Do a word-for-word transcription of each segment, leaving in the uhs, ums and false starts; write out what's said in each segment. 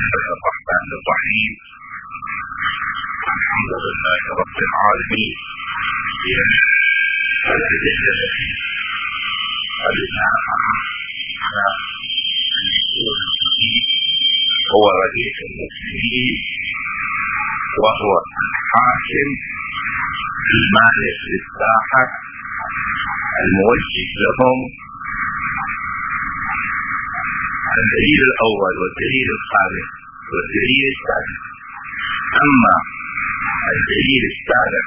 الله الرحمن الرحيم. الحمد لله رب العالمين. الأدلة على هو رئيس المسلمين وهو الحاكم المالك للساحة الموجه لهم. الدليل الأول والدليل الخامس والدليل الثالث. أما الدليل الثالث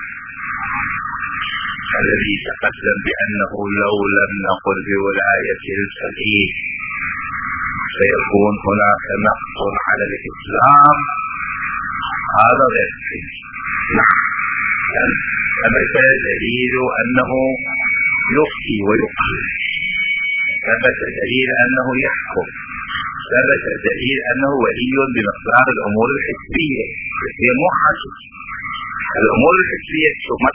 الذي تقدم بأنه لو لم نقل بولاية الفقيه سيكون هناك نقص على الإسلام، هذا غير صحيح. نعم، ثبت دليل أنه يفتي ويقلد، ثبت دليل أنه يحكم، ثبت دليل أنه ولي بمقدار الأمور الحسية. هي مو حاجة الأمور الحسية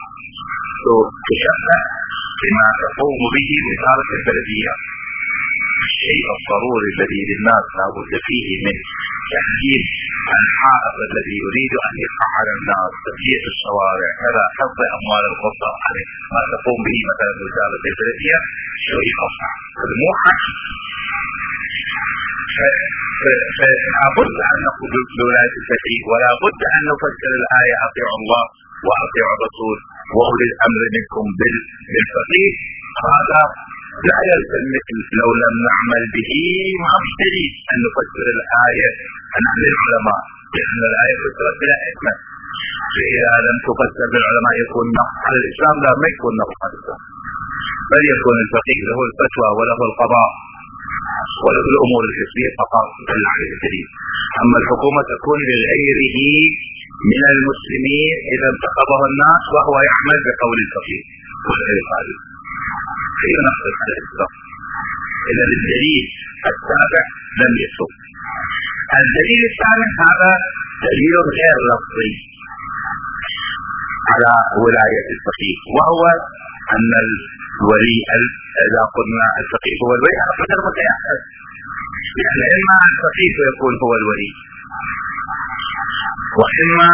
تشبه بما تقوم به وزارة البلدية. الشيء الضروري الذي للناس لا بد فيه من تحديد الحائط الذي يريد أن يفعل الناس، تسيير الشوارع، كذا، حفظ أموال الخطة، ما تقوم به مثلا وزارة البلدية شيء أصعب. هذا مو حاجة. فلا بد أن نقول بولاية الفقيه، ولا بد أن نفسر الآية أطيعوا الله وأطيعوا الرسول وأولي الأمر منكم بالفقيه. هذا لا يلزم لو لم نعمل به ما في دليل أن نفسر الآية عن العلماء، لأن الآية فسرت بلا حكمة. فإذا لم تفسر بالعلماء يكون نقص على الإسلام، لا ما يكون نقص على الإسلام، بل يكون الفقيه له الفتوى وله القضاء وله الأمور الحسية فقط دل عليه الدليل. أما الحكومة تكون لغيره من المسلمين إذا انتخبه الناس وهو يعمل بقول الفقيه وغير ذلك، فهي نقص على الإسلام. إذا الدليل السابع لم يثبت. الدليل الثاني هذا دليل غير لفظي على ولاية الفقيه، وهو أن الولي إذا قلنا الفقيه هو الولي على قدر متيسر، يعني إما الفقيه يكون هو الولي، وإما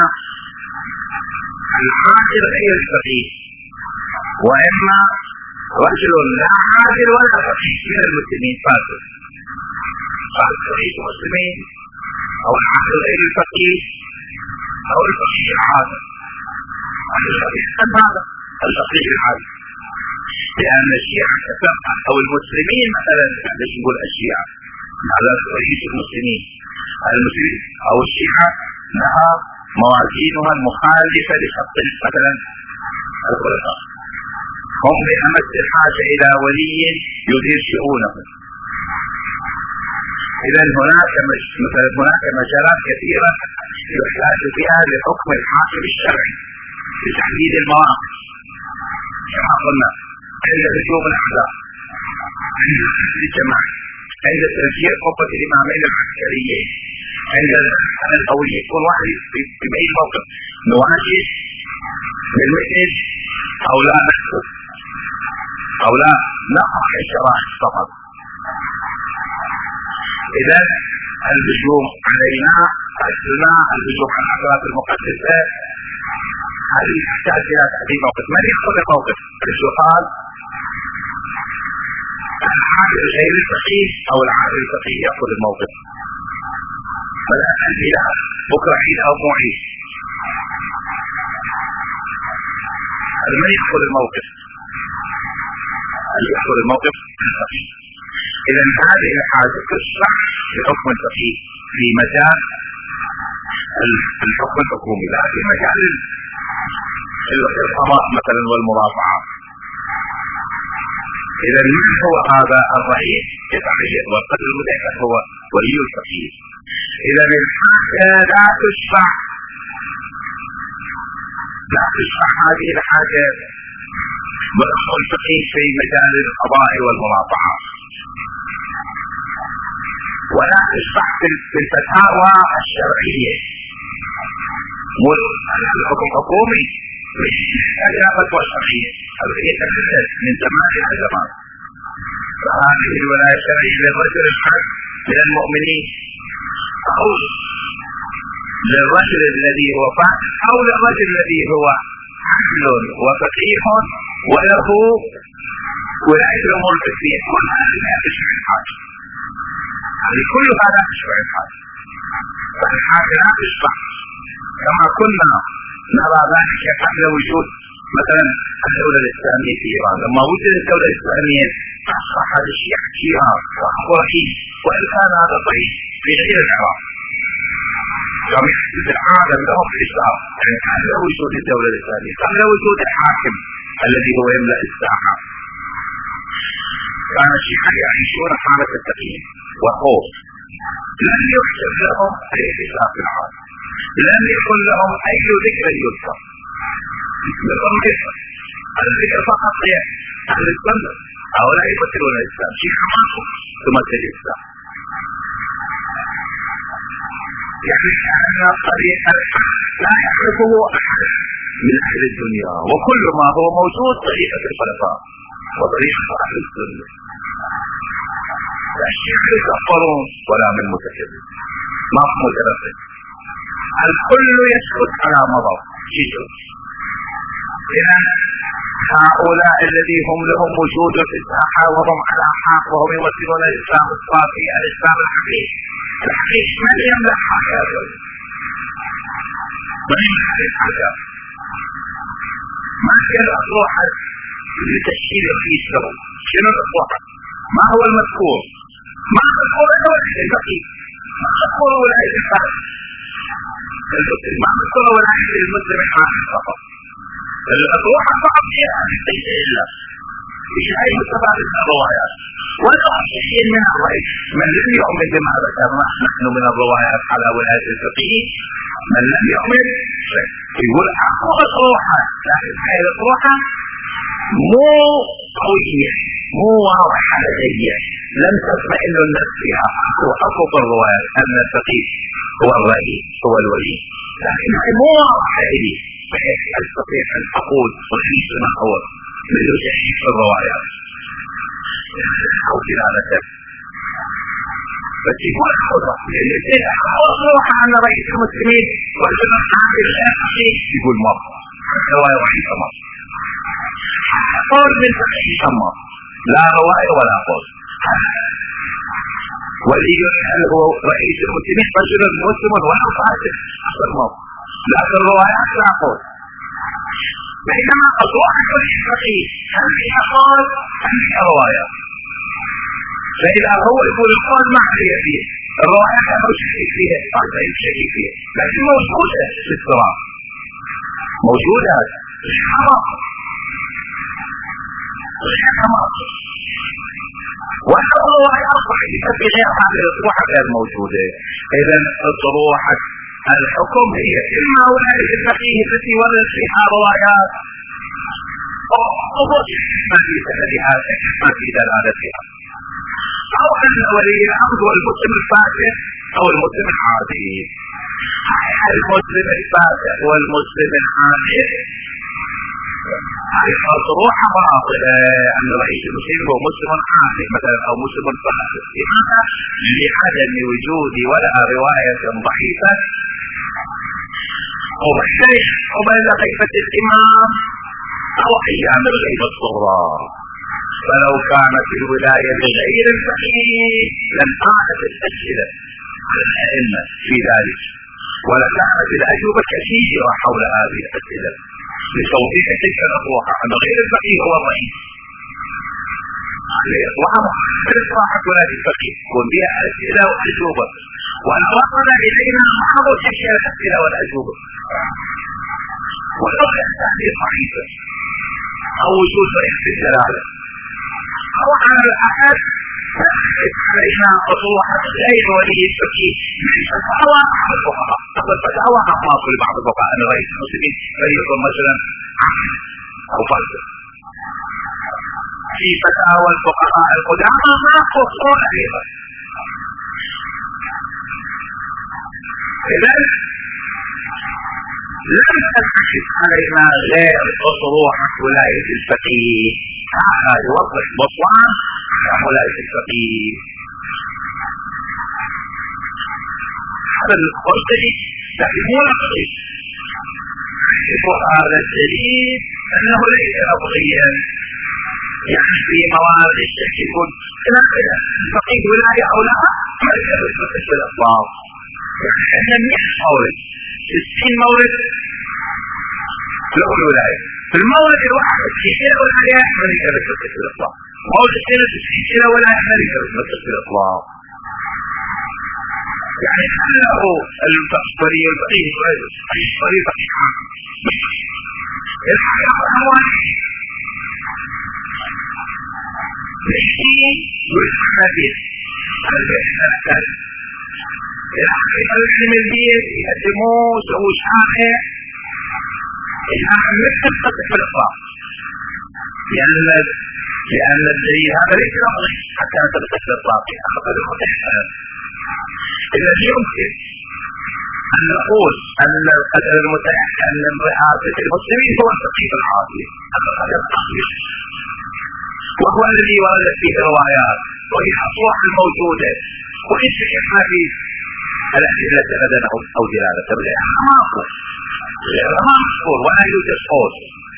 العاقل غير الفقيه، وإما رجل لا عاقل ولا فقيه من المسلمين فاسد، فالفقيه المسلمين أو العاقل غير الفقيه أو الفقيه العاقل. هذا الفقيه العاقل، لأن الشيعة أو المسلمين مثلا ليش نقول الشيعة على رئيس المسلمين المسلمين أو الشيعة لها موازينها المخالفة لخط مثلا الخلفاء، هم بأمس الحاجة إلى ولي يدير شؤونهم. إذا هناك مثلا هناك مجالات كثيرة يحتاج فيها لحكم الحاكم الشرعي لتحديد المواقف، كما قلنا عند هجوم الأحزاب، عند حشد الجماعة، عند تغيير خطة الإمامين العسكريين، عند الأولية، كل واحد بأي موقف نواجه بالمثل أو لا نكتب أو لا نقع الشرائع فقط. إذا الهجوم علينا أسلنا الهجوم على الأحزاب المقدسة هذه تحتاج إلى تحديد موقف. من يأخذ الموقف؟ السؤال العاقل غير الفقيه أو العاقل الفقيه يأخذ الموقف. فلا أسئلة بكرة عيد أو مو عيد، من يأخذ الموقف؟ اللي يأخذ الموقف الفقيه. إذا هذه الحاجة تشرع لحكم الفقيه في مجال الحكم الحكومي، لا في مجال القضاء مثلا والمرافعة. إذا من هو هذا الرئيس يتعين والقدر المتأكد هو ولي الفقيه. إذا الحاجة لا تشرع لا تشرع هذه الحاجة بحكم الفقيه في مجال القضاء والمرافعة، ولا تشرع في الفتاوى الشرعية والحكم الحكومي هذه فتوى شرعية يتحدث من زمان إلى زمان. فهذه الولاية الشرعية للرجل الحق من المؤمنين أو للرجل الذي هو فاسق او للرجل الذي هو عدل وفقيه وله ولاية الامور الفقهية. كل هذا لا تشبع الحاجة، هذه كل هذا تشبع الحاجة، فالحاجة لا تشبع كما كنا نرى ذلك قبل وجود مثلا الدولة الإسلامية في إيران. لما وجدت الدولة الإسلامية أصبح هذا الشيء شيعة وأخواتي، وإن كان هذا ضعيف في غير العراق جميع العالم لهم في الإسلام، يعني قبل وجود الدولة الإسلامية، قبل وجود الحاكم الذي هو يملأ الساحة، كان الشيعة يعيشون حالة التقييم والخوف. لم يحسب لهم أي حساب في العالم، لم يكن لهم أي ذكر يذكر الذكر فقط هي أهل السنة، هؤلاء يمثلون الإسلام، شيعة معهم تمثل الإسلام. يعني أن طريق الحق لا يعرفه أحد من أهل الدنيا، وكل ما هو موجود طريقة الخلفاء وطريقة أهل السنة. لا الشيعة يكفرون ولا من متكلم، ما هو متردد، الكل يسكت على مضض شيء. إذن هؤلاء الذي هم لهم وجود في الساحة وهم على حق وهم يمثلون الإسلام الصافي، الإسلام الحقيقي الحقيقي، من يملك حياته؟ من يملك الحياة؟ ما كان أطروحا لتشكيل في السبب، شنو الأطروحا؟ ما هو المذكور؟ ما المذكور إلا ولاية الفقيه، ما المذكور ولاية الفقيه، ما المذكور ولاية المسلم الحاكم فقط. الأطروحة فقط هي هذه ليس إلا في أي مستفاد الروايات، ولا شيء من الرأي. من لم يؤمن بما ذكرنا نحن من الروايات على ولاية الفقيه، من لم يؤمن يقول أقوى أطروحة، لكن هذه الأطروحة مو قوية، مو واضحة لدي، لم تطمئن النفس فيها. أقوى الروايات أن الفقيه هو الرأي هو الولي، لكن مو واضحة لدي بحيث أستطيع أن أقول وحيث ما هو من يجحي في الروايات أو دلالة. بس يقول أطروحة أن رئيس المسلمين والجمع عامل الأخي يقول مرة رواية وحيدة مرة، قول من فقيه مرة، لا رواية ولا قول. واللي هل هو رئيس المسلمين رجل مسلم ولا فاسق أصل مرة، لكن الروايات لا قول. بينما أطروحة الفقيه هل فيها قول هل فيها رواية؟ فإذا هو يقول القول ما عليه فيه، الروايات لا شيء فيها، بعد أي شيء فيها، لكن موجودة في الصراع، موجودة الحرام الحرام والروايات صحيحة في غير هذه الأطروحة غير موجودة. إذن أطروحة الحكم هي إما ولاية الفقيه التي ورد فيها روايات أو ما في سندها ما في دلالتها، أو أن ولي الأمر هو المسلم الفاسق أو المسلم العادي. المسلم الفاسق والمسلم العادي هذه أطروحة باطلة، أن رئيس المسلمين هو مسلم عادي مثلا أو مسلم فاسق. لماذا؟ لعدم وجود ولا رواية ضعيفة أو محتاج قبل غيبة الإمام أو أيام الغيبة الصغرى. فلو كانت الولاية غير الفقيه لم قامت الأسئلة الأئمة في ذلك، ولكانت الأجوبة كثيرة حول هذه الأسئلة لتوضيح تلك الأطروحة أن غير الفقيه هو الرئيس. هذه أطروحة مختلفة ولاية الفقيه يكون بها أسئلة وأجوبة، وأنا وصل إلينا بعض تلك الأسئلة والأجوبة، ولو كانت هذه ضعيفة أو وجود رئيس الجلالة أو على الأقل علينا أطروحة غير ولي الفقيه من فتاوى بعض الفقهاء. تقول فتاوى أطلاق لبعض الفقهاء أن رئيس المسلمين فليكن مثلا عقل أو فاسق. في فتاوى الفقهاء القدامى ما قصون أيضا. إذن لم تنعكس علينا غير أطروحة ولاية الفقيه، هذا يوضح بطلان على ولاية الفقيه. هذا القرطبي لكن مو لفظي. وهذا الدليل أنه ليس لفظيا، يعني في موارد الشك يكون الفقيه ولاية أو لا ما يجوز في الأطلاق. يعني عندنا مئة مورد، ستين مورد له الولاية، في المورد الواحد ستين ولاية ما يجوز في الأطلاق، مورد اثنين وتسعين ولاية ما يجوز في الأطلاق. يعني له الفقيه والفقيه يجوز الفقيه فقيه الحياة والأموال الحين والحنفية العلم البيت يقدموه سووا شاخة الآن مكتب في الإطلاق، لأن لأن الدليل هذا ليس لفظي حتى تبقى في الإطلاق أخذ المتحدث. إذا يمكن أن نقول أن القدر المتحدث أن رئاسة المسلمين هو الفقيه العاصي، هذا التقدير وهو الذي وردت فيه الروايات وهي الأصوات الموجودة وإن شكلنا في الأدلة بدنه أو دلالة بها ما أقول ما أقول ولا يوجد صوت،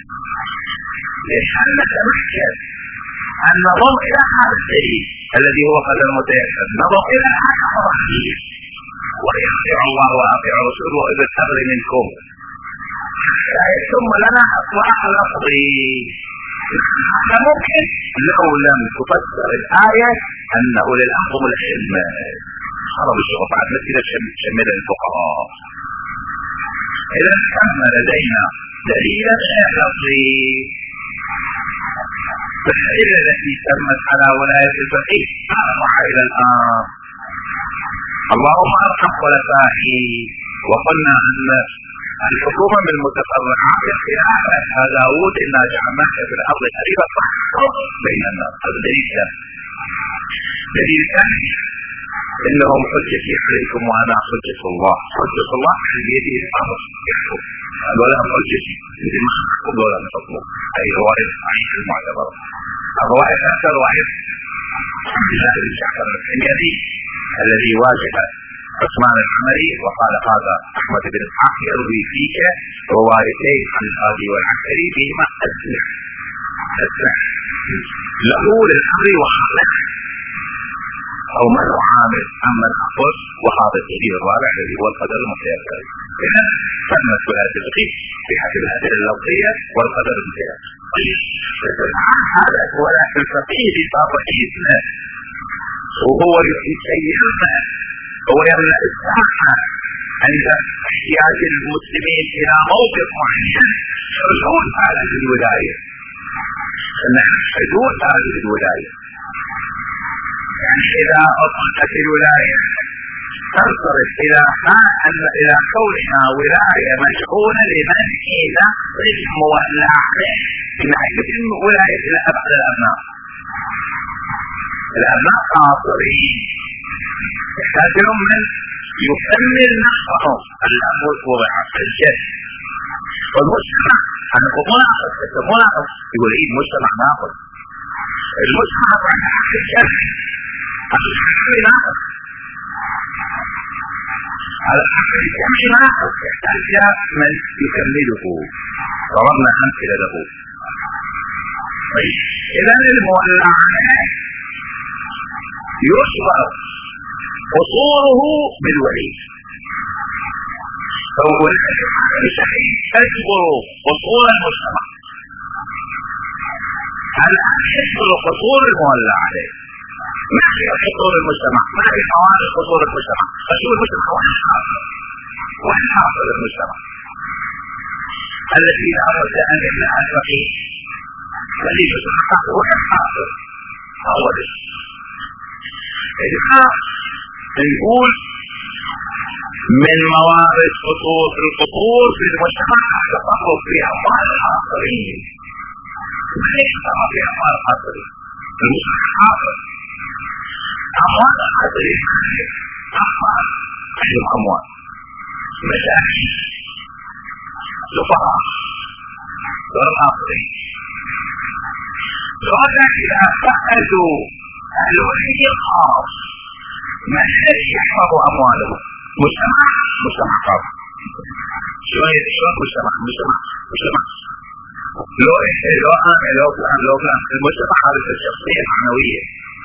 لأن نتمكن أن نظر إلى هذا الدليل الذي هو قدر متيسر، نظر إلى هذا الرحيم ويطيع الله ويطيع رسوله وإذا الأمر منكم ثم لنا أطلاق لفظي. هذا ممكن لو لم تفسر الآية أن أولي الأمر هم العلم حرم الشرف عن مثل شمل الفقراء. إذا كان لدينا دليلا لفظي فالدليل التي تمت على ولاية الفقيه أرفع إلى الآن. اللهم أرحم خلفائي. وقلنا أن الحكومة من المتفرعات خلافة داود إنا جعلناك في الأرض خليفة فاحكم بين الناس. هذا دليل ثاني. دليل ثاني إنهم حجتي عليكم وأنا حجة الله. حجة الله بيده الأمر يحكم ولا حجتي لما حكم ولا حكم. أي رواية صحيحة المعتبرة. الرواية أكثر رواية عبد الله بن جعفر الحميري الذي واجه عثمان الحمري وقال هذا أحمد بن إسحاق يروي فيك روايتين عن الهادي والعنكري بهما أسلح أسلح له للأمر وحالك أو من عامل أما الأخر. وهذا الدليل الرابع الذي هو القدر المتيسر. إذا تمت ولاية الفقيه في حسب الأدلة اللفظية والقدر المتيسر. هذا ولاية الفقيه بطابعه اثنان وهو يسيرنا هو يمنع الساحة عند احتياج المسلمين إلى موقف معين حدود هذه الولاية. نحن حدود هذه الولاية يعني إذا أطلقت الولاية تنصرف إلى إلى كونها ولاية مشغولة لمن إذا مولى عليه من حيث ولاية إلى أبعد الأبناء. الأبناء قاصرين يحتاجون من يكمل نحوهم الأمر وضع الجد والمجتمع. أنا ملاحظ ملاحظ يقول إيه المجتمع ناقص المجتمع بعد الجد الحكم ناقص الحكم ناقص يحتاج من يكمله. ضربنا أمثلة له. إذا المولى عليه يشبه قصوره بالولي فهو تجبر قصور المجتمع. الآن يجبر قصور المولى عليه ما هي قصور المجتمع؟ ما هي حوالي قصور المجتمع؟ قصور المجتمع وين حاصل؟ وين حاصل المجتمع الذي لا بد أن يمنع الفقيه خليفة الحق وين حاصل؟ أول إذا نقول من موارد خطوط القصور في المجتمع التصرف في أموال الآخرين. ليس في أموال الآخرين المجتمع حاصل أموال الآخرين أموال أي أموال مشاكل سفراء والآخرين. لذا إذا فقدوا الولي الخاص ما الذي يحفظ أمواله؟ مجتمع مجتمع خاص شلون شلون مجتمع مجتمع مجتمع لو لو انا لو فلان لو فلان المجتمع هذا الشخصيه المعنويه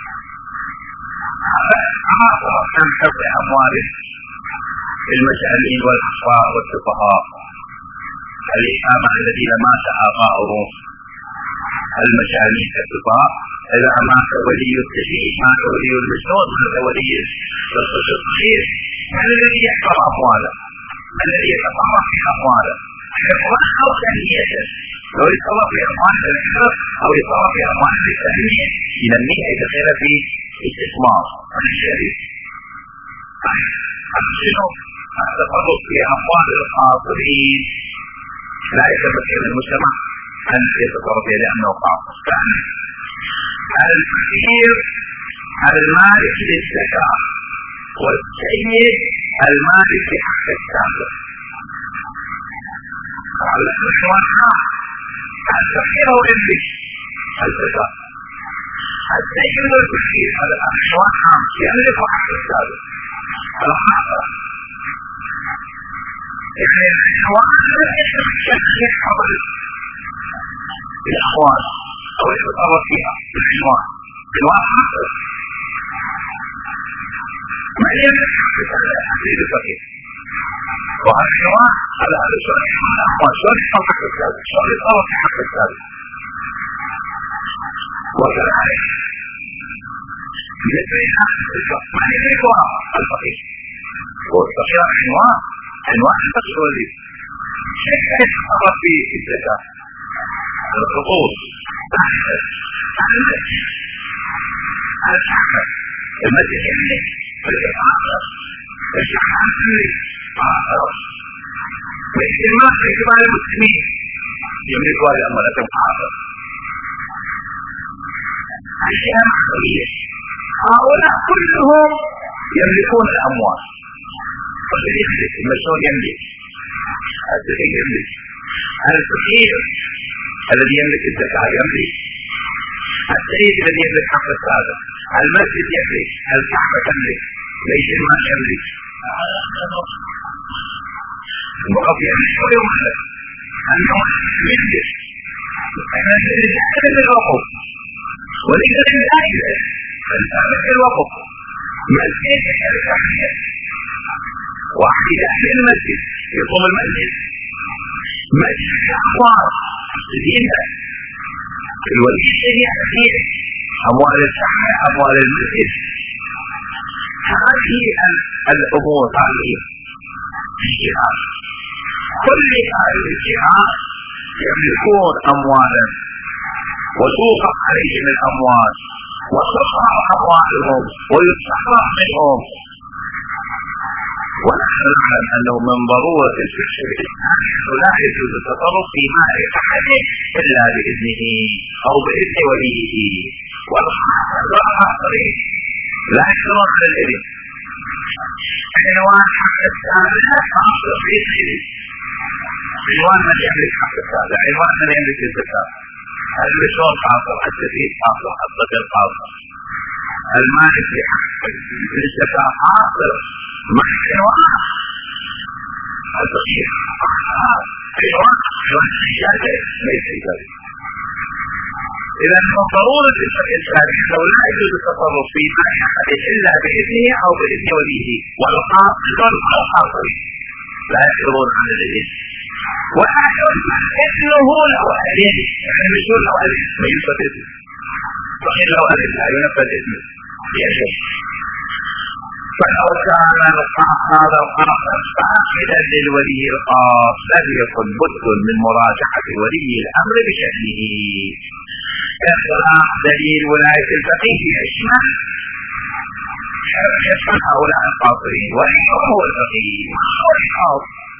كم حفظ اموال المسألين والاحرار والسفهاء الإمامة الذين مات آباؤهم المشاهير السفهاء إذا مات ولي التشييع مات ولي المجنون مات ولي الصغير من الذي يحفظ أمواله الذي يتصرف في أمواله حفظه أو تنميته لو يتصرف في أموال الحفظ أو يتصرف في أموال التنمية ينميها يدخل في استثمار الشريف شنو التصرف في أموال الخاطرين لا يتمكن المجتمع أن يتصرف لأنه قاصر. الفقير المالك للزكاة والسيد المالك لحق السابق. الفقير هو يملك الزكاة، السيد والفقير هذا الأحوال عام يملك حق السابق. يعني الحوار يحفظ الأحوال أو يتصرف فيها بالحوار بالواقع ما يملك حق الفقير. وهذا الحوار على هذا السؤال الأحوال شلون يتصرف حق السابق شلون يتصرف في حق السابق. وكذلك ما يملك الفقير والفقير الحوار أنواع الفقر كيف يتصرف في الزكاة الخطوط الحكم المسجد يملك الإقامة الشحن يملك والاجتماع في كبار المسلمين يملك هذه الأموال آخر أشياء معنوية. هؤلاء كلهم يملكون الأموال المشهور يملك الزكاة يملك الفقير الذي يملك الزكاة يملك السيد الذي يملك حق السابق المسجد يملك الكعبة تملك ليس ما يملك الوقف يملك كل مالك النوم يملك هذا الوقف وليس للآية فالسابق الوقف مسجد التحية واحد أهل المسجد يقوم المسجد مسجد الأخبار الدينة الولي الشريعة فيه أموال الشحن أموال المسجد. هذه الأمور هذه الجهات كل هذه الجهات يملكون أموالا وتوقف عليهم الأموال وتصرف أموالهم ويتصرف منهم. ونحن نعلم أنه من ضرورة الفقه الإسلامي لا يجوز التصرف في مال أحد إلا بإذنه أو بإذن وليه والآخرين لا يشترط على الإذن. عنوان حق السابق أصل في إذنه عنوان من يملك حق السابق عنوان من يملك الزكاة المشروع قاصر السفيد قاصر الضجر قاصر المالك لحق الزكاة قاصر ما عنوان الفقير عنوان عنوان الزيادة ليس ذلك. إذا من ضرورة الفقه الإسلامي أنه لا يجوز التصرف في مال أحد إلا بإذنه أو بإذن وليه والقاصر والقاصرين لا يقدرون على الإذن وأحد إذنه له أهلين يعني مشهور له أهلين ما ينفذ إذنه فإن له أهلين لا ينفذ إذنه يشهد. فلو كان هذا القاصر فاقدا للولي الخاص لم يكن بد من مراجعة ولي الأمر بشأنه. إخراج دليل ولاية الفقيه يشمل يشمل هؤلاء القاصرين وليس هو الفقيه هو الخاص.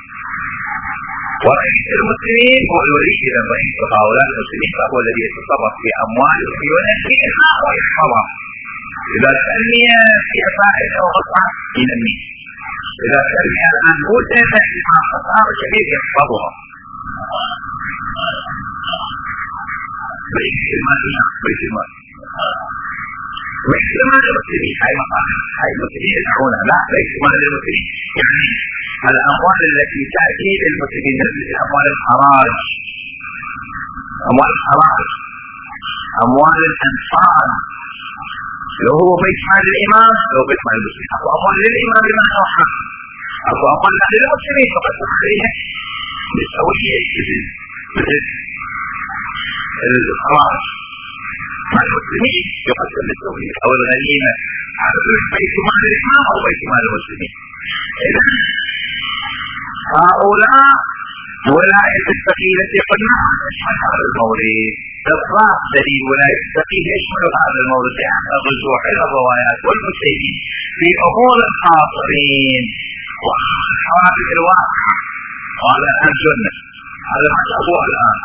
ورئيس المسلمين هو الولي إذا رئيس هؤلاء المسلمين فهو الذي يتصرف في أموالهم وينميها ويحفظها. إذا سمي في فائدة أو قطعة ينميه. إذا سمي الآن هو سيفعل مع خسارة شديد يحفظها. بيت المال بيت المال مش مال المسلمين، هاي مصالح هاي المسلمين يدعونها، لا ليس مال المسلمين. يعني الأموال التي تأتي للمسلمين مثل أموال الحراج، أموال الحراج، أموال الأنصار، لو هو بيت مال الإمام لو بيت مال المسلمين، أو أموال للإمام بما أوحى، أو أموال للمسلمين فقط عليها بالسوية مثل مثل الخراج مال المسلمين يقسم بالسوية، أو الغنيمة على بيت مال الإمام أو بيت مال المسلمين. إذا هؤلاء ولاية الفقيه التي قلنا تشمل هذا المورد، إطلاق دليل ولاية الفقيه يشمل هذا المورد لأن الرجوع إلى الروايات والمجتهدين في أمور الخاطرين والحوادث الواقعة. وهذا الآن سنة، هذا ما هو الآن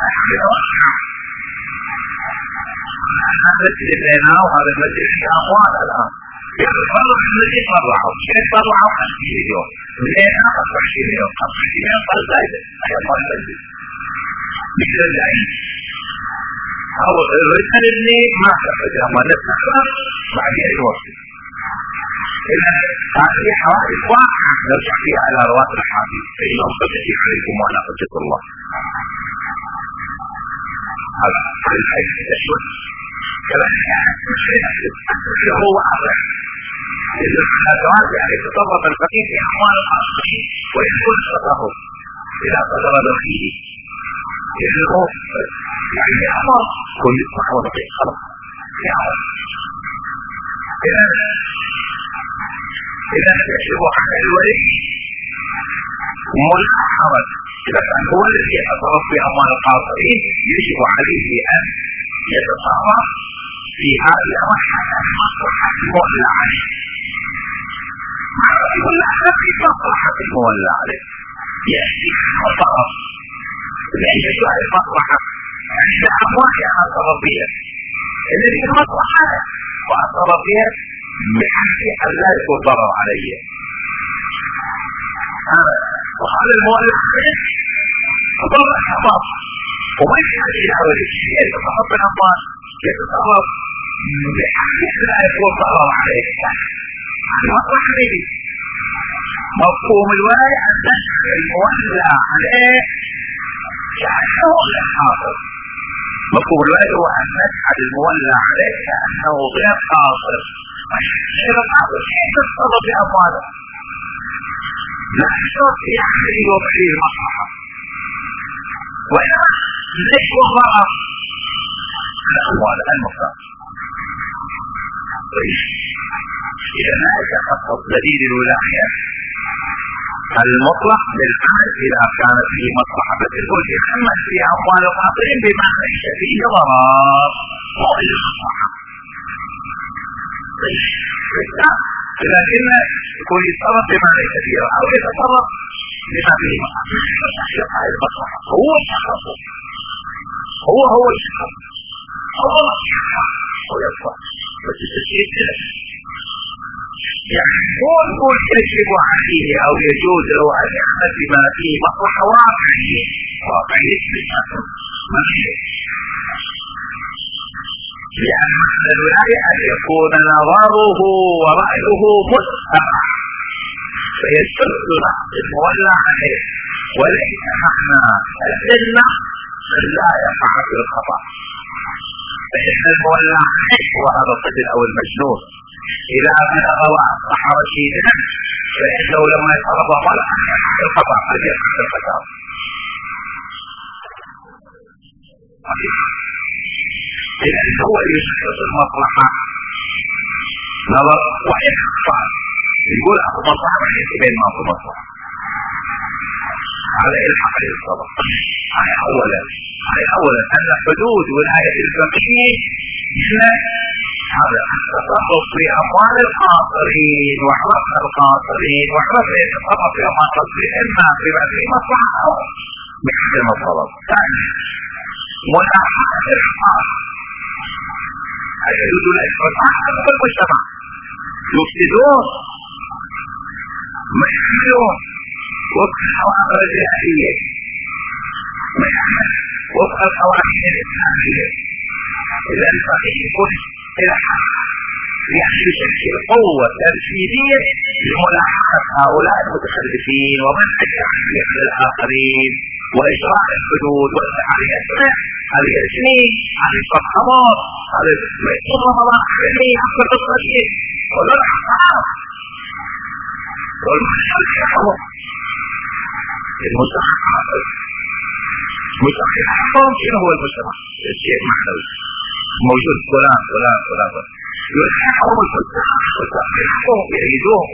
هذا المسجد لنا وهذا المسجد في أموال الآن يتفرغ الذي يتفرعوا يتفرعوا خمسين مليون لين خمسة وعشرين مليون خمسة وعشرين مليون صار زايدة هي صار زايدة مثل العين أو الرجل اللي ما تخرج أما نتخرج بعدين الوقت. إذا هذه حوادث واقعة نرجع فيها على رواة الحديث فإنه حجتي عليكم وأنا حجة الله. هذا الحديث الأسود كذلك هو أمر إذا الحدثات يعني تطرق الفقيه في أموال الخاصين ويكون التصرف إذا تطرق فيه إذا هو يعني أمر كل صحوة في خلق في أمر. إذا إذا يشبه عن الولي ملاحظة إذا كان هو الذي يتصرف في أموال الخاصين يجب عليه أن يتصرف في هذه المصلحة المولى عليه. يقول لا في مصلحة المولى عليه يأتي التصرف لأن يجب المصلحة يعني لا أموال أتصرف بها الذي مصلحة وأتصرف بها بحيث أن لا يكون ضرر علي. وهذا المولى عليه ضرر الحفاظ وما يحتاج إلى أول شيء يتصرف بالأموال يتصرف بحيث لا يكون ضرر عليه. المصلحة به مفهوم الولاية أن تجعل المولى عليه كأنه غير حاضر. مفهوم الولاية هو أن تجعل المولى عليه كأنه غير حاضر غير حاضر كيف تتصرف بأمواله لا يشرط يحمل وفيه المصلحة وإنما ليس ضرر الأموال المفرد. إذا لا يتخصص دليل الولاية المطلق للعمل إذا كانت فيه مصلحة الكل أما في أموال الخاطئين بما ليس فيه ضرر وغير مصلحة. لكن يكون يتصرف بما ليس فيه أو يتصرف بما فيه مصلحة هو التخصص هو هو التخصص هو التخصص هو يصلح بس التشريف كده يعني هو يقول يجب عليه أو يجوز له أن يعمل بما فيه مصلحة واقعية واقعية لأن معنى الولاية أن يكون نظره ورأيه مستقع فيسترد المولى عليه وليس معنى الذلة أن لا يقع في الخطأ. فإن المولى عليه هو هذا الطفل أو المجنون إذا بلغ وأصبح رشيدا فإنه لما يتربى ولا يقع في الخطأ قد يقع في الخطأ. إذا هو يشخص المصلحة نظر وإخفاء يقول أخذ مصلحة وحيث بين ما أخذ مصلحة على إلحق للصبر. هاي أولا هاي أولا أن حدود ولاية الفقيه هذا التصرف في أموال الخاطرين وحرص الخاطرين وحرص يتصرف في أموال الخاطرين إما بما فيه مصلحة أو بحكم الطلب. ثانيا ملاحظة الحفاظ حدود الإفراط في المجتمع يفسدون ما يحملون وفق الحوامل الجاهلية ما يحمل وفق القوانين الإسلامية. إذا الفقيه يكون إلى حق يعني يشكل قوة تنفيذية لملاحقة هؤلاء المتخلفين ومنع التعدي على الآخرين وإجراء الحدود والتعريات. هذه الاثنين هذه الصفقات هذا يكون رمضان عليه أكثر تصريح ولا الحقام والمشاكل المجتمع مجتمع الحقام. شنو هو المجتمع؟ الشيء معنوي موجود فلان فلان فلان يلحقهم الفتاح ويلحقهم يعيدوهم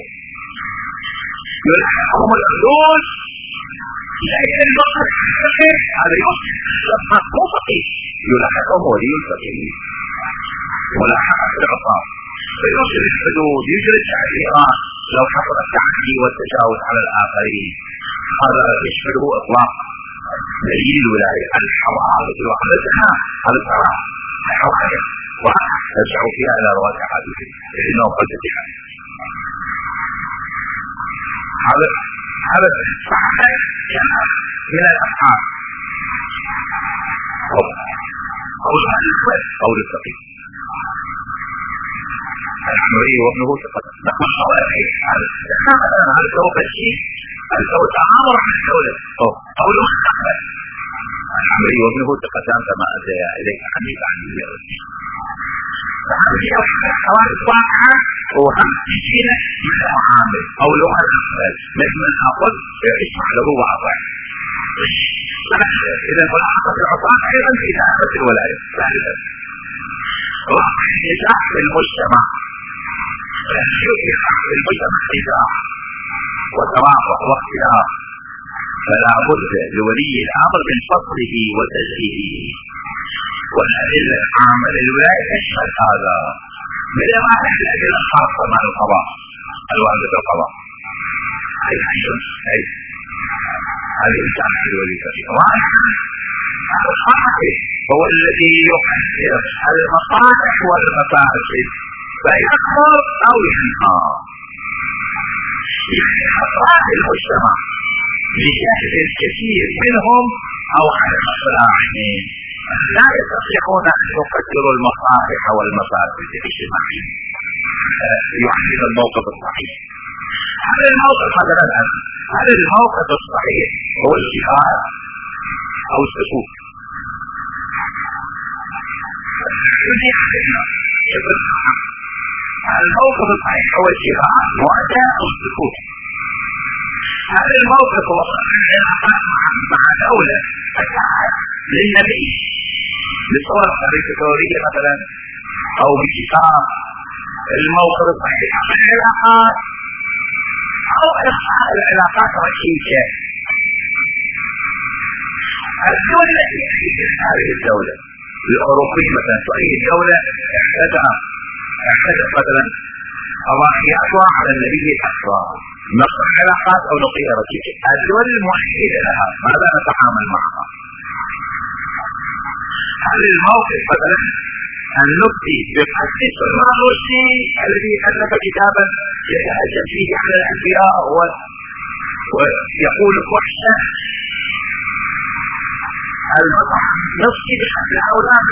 يلحقهم الحدود لكن البقر هذا يوصف لما مو فقير يلحقهم ولي الفقير ملاحقة العقاب فيوصل الحدود يجري التعليقات لو حصل التعدي والتجاوز على الآخرين. هذا يشمله إطلاق دليل الولاية الحوادث وحدثها هذا الصراحة الحوادث وترجع فيها إلى رواية حديث لأنه قد تتحدث هذا هذا صحيح كان من الأفعال قول الأخوة قول الفقيه الحمري وابنه ثقة نقل صوائح هذا هذا سوف الشيء هذا سوف تعامر عن الدولة قول الأخوة الحمري وابنه ثقتان كما أدى إليك حديث عن اليوم. فهذه الحوادث واقعة وهم تجينا من المعامل أو لغة الأفعال ممن أقول يسمع له وأطع. إذا ملاحظة العطاء أيضا في دائرة الولاية ثالثا يجعل في المجتمع يجعل في المجتمع إجراء وتوافق واختلاف فلا بد لولي الأمر من فصله وتزكيته والأدلة العامة للولاية تشمل هذا مثل ما الأدلة الخاصة مع القضاء الواجب القضاء هذه الحجم هذه الإنسان في الولي الفقيه الخاطئ هو الذي يقدر المصالح والمفاسد فيكبر أو ينهار يعني أفراد المجتمع لجهل الكثير منهم أو على مصلحهم لا يستطيعون أن يقدروا المصالح والمفاسد الاجتماعية يحدد الموقف الصحيح. هذا الموقف مثلا هذا الموقف الصحيح هو الجهاد أو السكوت. الموقف الصحيح هو الجهاد وأداء أو السكوت. هذا الموقف هو العلاقات مع دولة للنبي بصورة كاريكاتورية مثلا أو بكتاب. الموقف الصحيح هو العلاقات أو إخفاء العلاقات الرشيدة. الدولة التي تحدث هذه الدولة الأوروبية مثلا تؤيد دولة احتدى احتدى مثلا قضاياها على النبي الأكبر نقطع علاقات أو نقطة رشيدة. الدول المؤيدة لها ماذا نتعامل معها؟ هل الموقف مثلا أن نبدي بقصة سلمان الرشدي الذي ألف كتابا يتهجم فيه على الأنبياء ويقول فحشا نفسي بحق الأولاد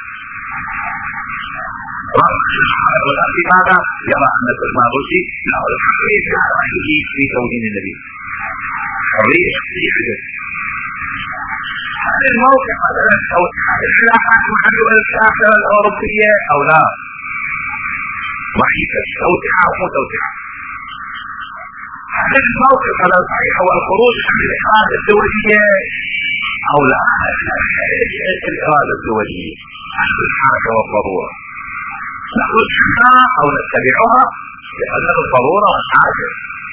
لماذا يرى أن سلمان الرشدي له الحرية على رأيه في توجيه النبي حرية شخصية. هل الموقف مثلا أو العلاقات مع الدول الكافرة الأوروبية أو لا؟ وحيدة توسعة ومتوسعة. هل الموقف هذا صحيح هو الخروج عن الإرادة الدولية أو لا؟ الإرادة الدولية عن الحركة والضرورة نخرج عنها أو نتبعها لأنه الضرورة والحاجة.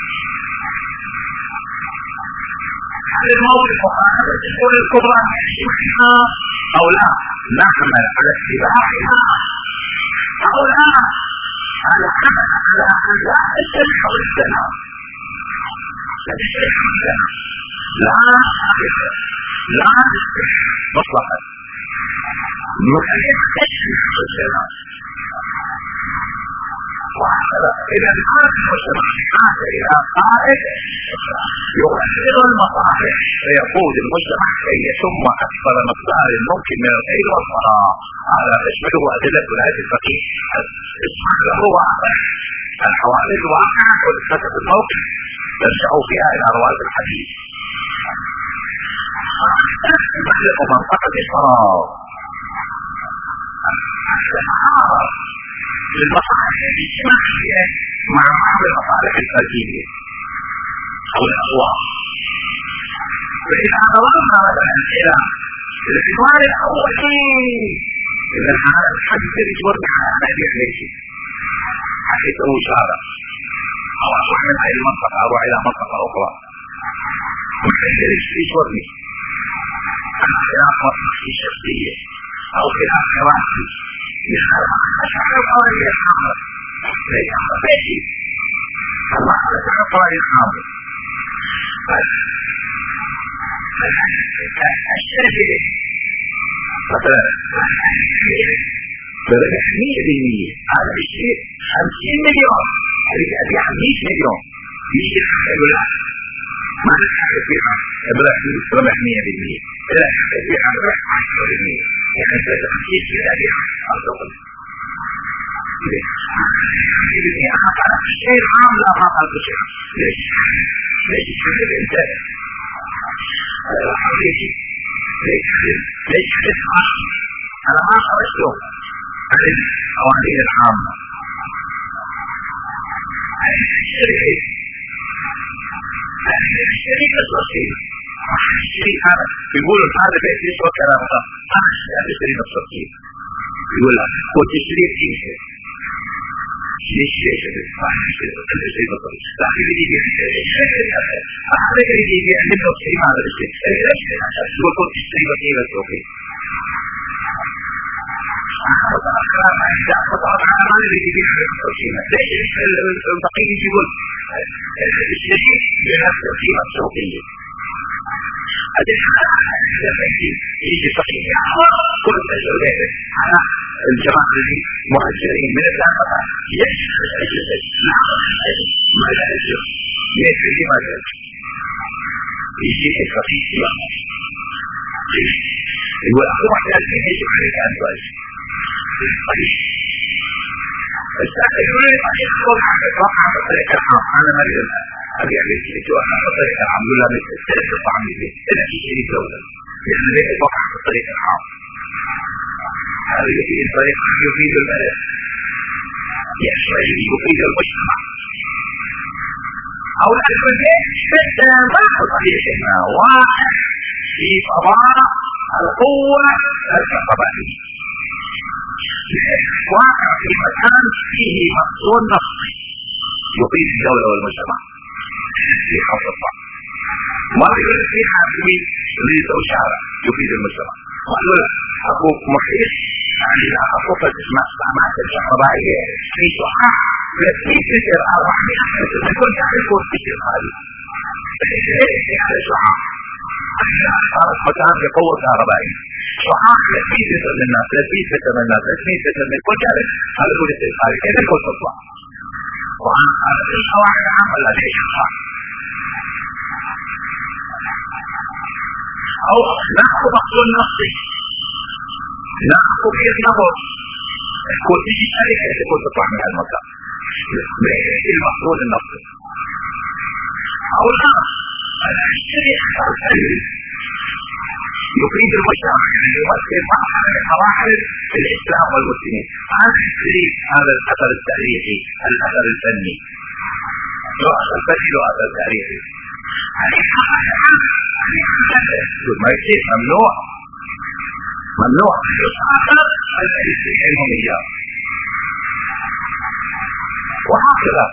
هل الموقف مخالفة الدول الكبرى منها أو لا؟ نعمل على اتباعها أو لا؟ على عمل على أن لا تستمع السلام لا تستمع السلام لا لا تستمع مصلحة مخالفة تستمع السلام وهكذا. إذا كان المجتمع بحاجة إلى قائد يؤثر المصالح فيقود المجتمع كي يتم أكثر مقدار ممكن من الخير والصلاح على تشمله أدلة ولاية الفقيه. هو واقع الحوادث واقعة ولسه الموقف ترجعوا فيها إلى رواية الحديث. تخلق منطقة الفراغ للمصالح الاجتماعية مع بعض المصالح الفردية أو الأصوات. فإذا نظرنا مثلا إلى العنوان الأولي إذا هذا الحديث يجبرنا على عليه حديث مشارة أو أروح من هذه المنطقة أروح إلى منطقة أخرى يجبرني أنا خلاف مصلحتي الشخصية أو خلاف حواسي أشعر قوانين الحامل ليس بيتي الله أشعر قوانين الحامل الشركة مثلا بربح مية بالمية هذا الشيء خمسين مليون شركة أبيع مية مليون يجي يقول لا ما نحكي فيها بربح مية بالمية لا نحكي فيها بربح عشرة بالمية يعني ثلاثة خمسين كده أبيع أفضل أنا قلت الشيء العام لا ما قلت شيء ليش ليش كل الإنسان ليش ليش ليش أنا ما خرجته عن القوانين العامة. الشركة الشركة الصغيرة الشريك هذا يقولوا هذا بيتيش وكلام هذا أنا الشريك الصغير يقول لك هو تشريك إيش ليش ليش الشريك الصغير لكن يجي أحد يجي عندنا الشريك هذا الشيء هو كنت تشريك إيه الصغير ليش الفقيه يقول الشريك بنفس القيمة السوقية هذه الحالة يجي فقيه كل تجربة على الجماعة اللي مهاجرين من الأمة يشهد أجل ما لا يجب يجب ما لا يجي الفقيه يقول أخوة حياتي يجب عليك أن تواجه طيب الساعة يقول لي أخي أخوة حياتي رفعة بطريقة الحرام أنا مريض أبي عليك يتوقع بطريقة الحمد لله بالثلاثة طعمي بي إلا في شيء دولة لأن بيت الوقع بطريقة الحرام هذا يفيد الطريقة يفيد البلد يفيد المجتمع أو الأكبر بيت ما صحيح هنا واحد في فضاء القوة الكهربائية واقع في مكان فيه مقصود نفسي يفيد الدولة والمجتمع في حفظ الطعام ما يقول في حاكمين يريد أو شارع يفيد المجتمع ما يقول حقوق محيط يعني حقوق استعمال الكهربائية في صحة في فكر الرحمة يكون يحبون فكر هذه في هذا الصحة صارت مكان بقوة كهربائية صحاح يفيد فكر من الناس يفيد فكر من الناس يفيد فكر من كل ذلك هذا هو الاستثمار كيف يكون تطلع وعن هذا القواعد العامة التي يشرع أو نأخذ مقصود نفسي نأخذ في النظر تكون تيجي شركة تكون تطلع من المكان المقصود النفسي أو لا الشركة يفيد المجتمع يعني يمثل مرحلة من مراحل في الإسلام والمسلمين هذا الشريك هذا الأثر التاريخي الأثر الفني له أثر فني له أثر تاريخي ما يصير ممنوع ممنوع يتأثر العلم إياه وهكذا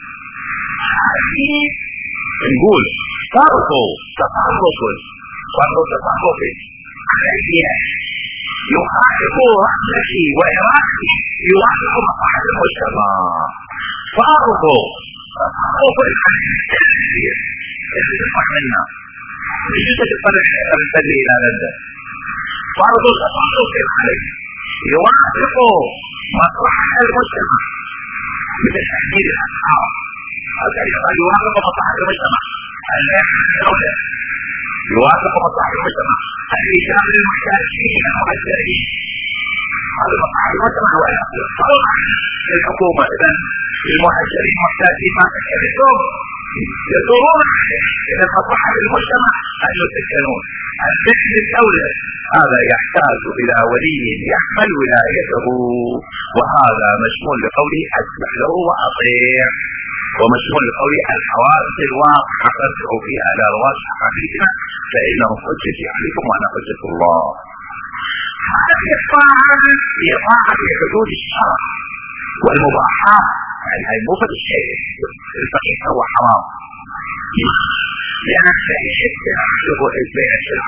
نقول فرضوا تفرق فرضوا تفرق عليه يخالف رحمتي وإرادتي يوافق مصلحة المجتمع فرضوا تفرق الحديث اللي تفرق منا مش تتفرق الفلي إلى لدى فرضوا تفرق عليه يوافق مصلحة المجتمع بتحديد الاسعار. هذا يوافق مصلحة المجتمع، الدولة يوافق مصلحة المجتمع، الإيجاب للمحتاجين والمهجرين، هذا مصلحة المجتمع. طبعا الحكومة إذا المهجرين محتاجين ما تكلفهم يدورون عليه، إذا مصلحة المجتمع أن يسكنون. الذكر للدولة هذا يحتاج إلى ولي يحمل ولايته، وهذا مشمول لقوله أسمع له وأطيع، ومشمول لقوله الحوادث الواقعة فاسعوا فيها لا رواش حديثنا فإنه حجتي عليكم وأنا حجة الله. هذه الطاعة هي طاعة حدود الشرع والمباحات، يعني هي مو بس الشيء الفقيه هو حرام، لأن الشيء يحسب بين الشرع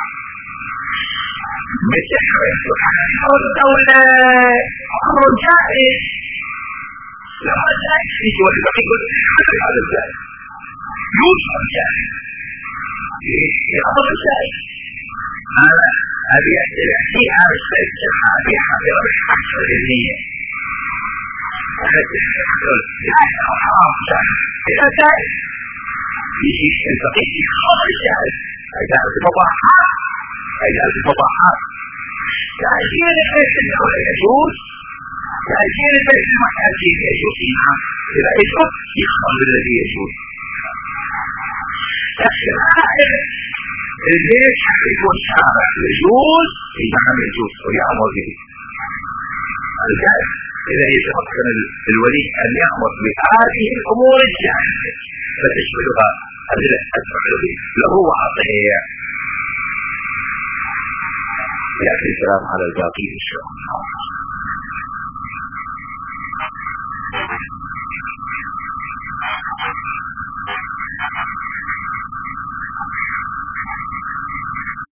مثل حرم الدولة أمر جائز، لما جائز فيه والفقيه يقول هذا الجائز يوجد جائز أمر جائز. هذا هذه يأتي هذا الشيء هذه حاضرة بالحشر العلمية جائز أو حرام جائز. إذا جائز يجي الفقيه خبر جائز، إذا المباحات إذا المباحات تأجيل بيت الدولة يجوز، تأجيل بيت المحتاجين يجوز. نعم إذا يجوز يخبر الذي يجوز. الشرائع البيت حقيق الشارع يجوز إذا لم يجوز ويأمر به الجائز. إذا يتمكن الولي أن يأمر بهذه الأمور الجائزة فتشملها أدلة أسمع له وأطيع. يأتي الكلام على الباقي إن شاء الله.